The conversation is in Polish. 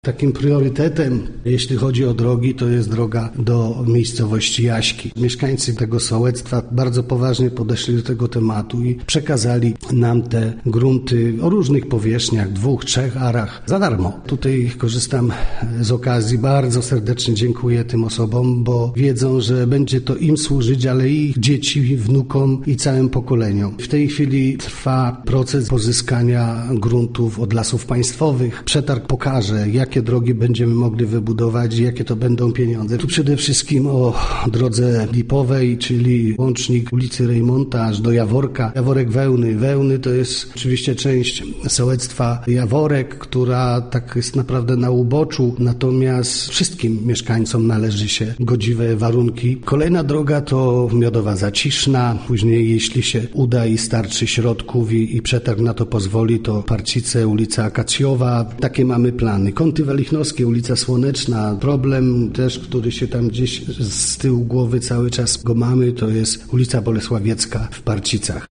Takim priorytetem, jeśli chodzi o drogi, to jest droga do miejscowości Jaśki. Mieszkańcy tego sołectwa bardzo poważnie podeszli do tego tematu i przekazali nam te grunty o różnych powierzchniach, 2-3 arach za darmo. Tutaj korzystam z okazji, bardzo serdecznie dziękuję tym osobom, bo wiedzą, że będzie to im służyć, ale i ich dzieci, wnukom i całym pokoleniom. W tej chwili trwa proces pozyskania gruntów od Lasów Państwowych. Przetarg pokaże, jakie drogi będziemy mogli wybudować i jakie to będą pieniądze. Tu przede wszystkim o drodze Lipowej, czyli łącznik ulicy Rejmonta aż do Jaworka. Jaworek Wełny. Wełny to jest oczywiście część sołectwa Jaworek, która tak jest naprawdę na uboczu, natomiast wszystkim mieszkańcom należy się godziwe warunki. Kolejna droga to Miodowa Zaciszna. Później, jeśli się uda i starczy środków i przetarg na to pozwoli, to Parcice, ulica Akacjowa. Takie mamy plany. Kąty Walichnowskie, ulica Słoneczna. Problem też, który się tam gdzieś z tyłu głowy cały czas go mamy, to jest ulica Bolesławiecka w Parcicach.